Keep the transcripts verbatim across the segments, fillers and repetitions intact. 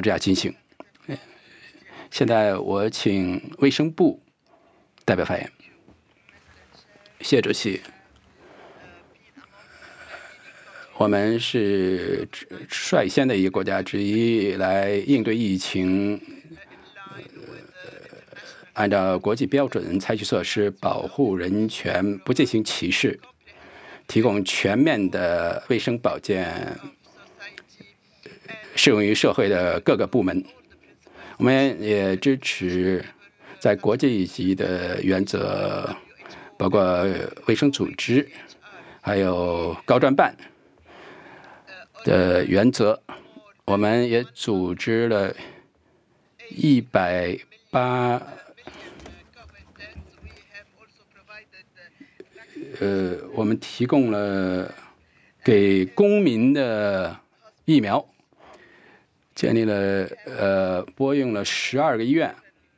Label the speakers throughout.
Speaker 1: 之下进行。现在我请卫生部代表发言。谢主席，我们是率先的一个国家之一来应对疫情，按照国际标准采取措施保护人权，不进行歧视，提供全面的卫生保健，适用于社会的各个部门。我们也支持在国际级的原则，包括卫生组织，还有高专办的原则。我们也组织了一百八，呃，我们提供了给公民的疫苗，建立了呃，拨用了十二个医院。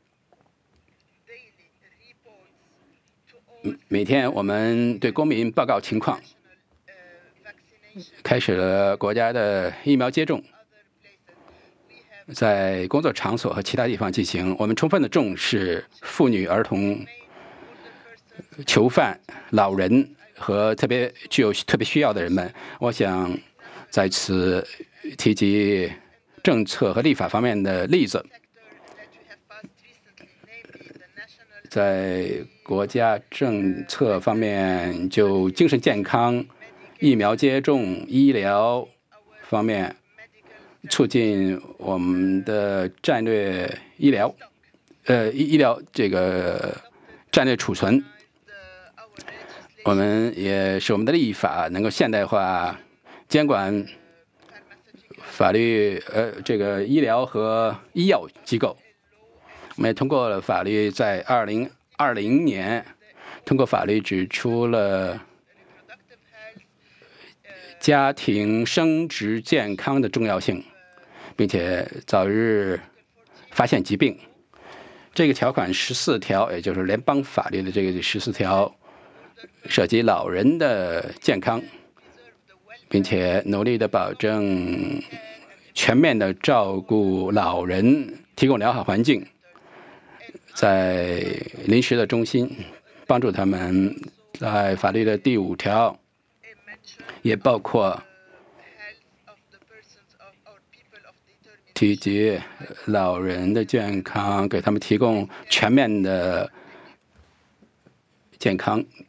Speaker 1: 每天我们对公民报告情况，开始了国家的疫苗接种，在工作场所和其他地方进行。我们充分的重视妇女、儿童、囚犯、老人和特别具有特别需要的人们。我想在此提及政策和立法方面的例子。在国家政策方面，就精神健康、疫苗接种、医疗方面，促进我们的战略医疗，呃，医医疗这个战略储存。我们也使我们的立法能够现代化，监管法律，呃，这个医疗和医药机构。我们也通过了法律，在二零二零年通过法律指出了家庭生殖健康的重要性，并且早日发现疾病。这个条款十四条，也就是联邦法律的这个十四条，涉及老人的健康，并且努力的保证全面的照顾老人，提供良好环境。在临时的中心帮助他们。在法律的第五条也包括提及老人的健康，给他们提供全面的健康